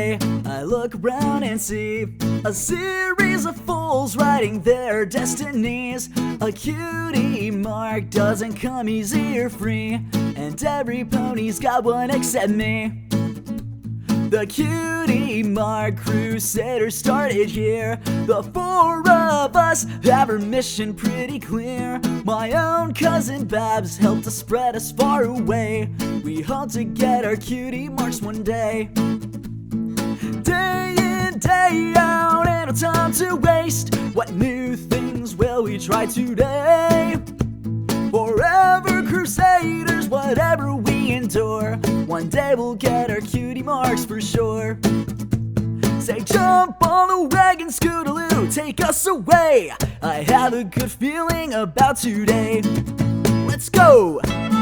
day, I look around and see a series of fools riding their destinies. A cutie mark doesn't come easy or free, and every pony's got one except me. The Cutie Mark Crusaders started here. The four of us have our mission pretty clear. My own cousin Babs helped us spread us far away. We hope to get our cutie marks one day. Day in, day out, and no time to waste. What new things will we try today? Forever Crusaders, whatever we endure, one day we'll get our cutie marks for sure. Say jump on the wagon, Scootaloo, take us away. I have a good feeling about today. Let's go!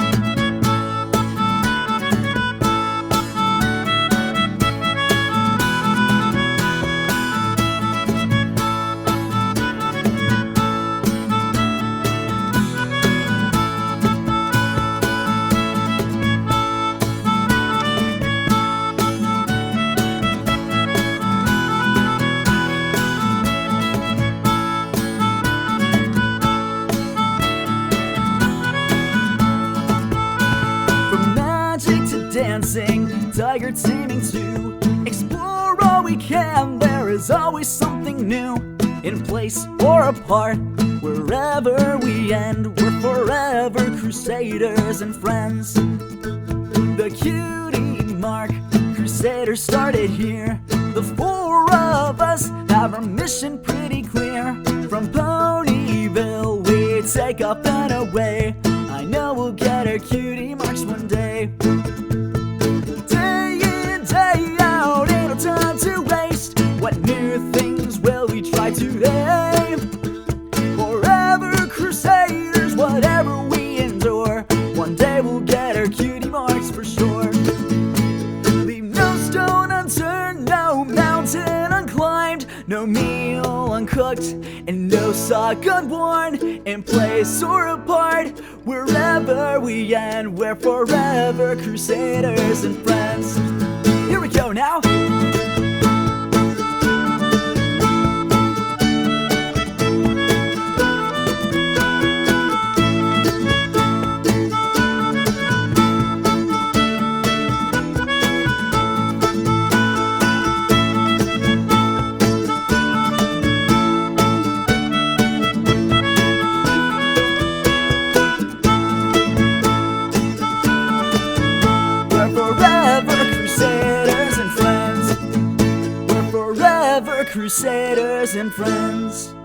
Dancing, tiger taming too. Explore all we can, there is always something new. In place or apart, wherever we end, we're forever Crusaders and friends. The Cutie Mark Crusaders started here. The four of us have our mission pretty clear. From Ponyville we take off and away. I know we'll get our cutie marks one day. Time to waste. What new things will we try today? Forever Crusaders, whatever we endure, one day we'll get our cutie marks for sure. Leave no stone unturned, no mountain unclimbed, no meal uncooked, and no sock unworn. In place or apart, wherever we end, we're forever Crusaders and friends. Here we go now. Crusaders and friends.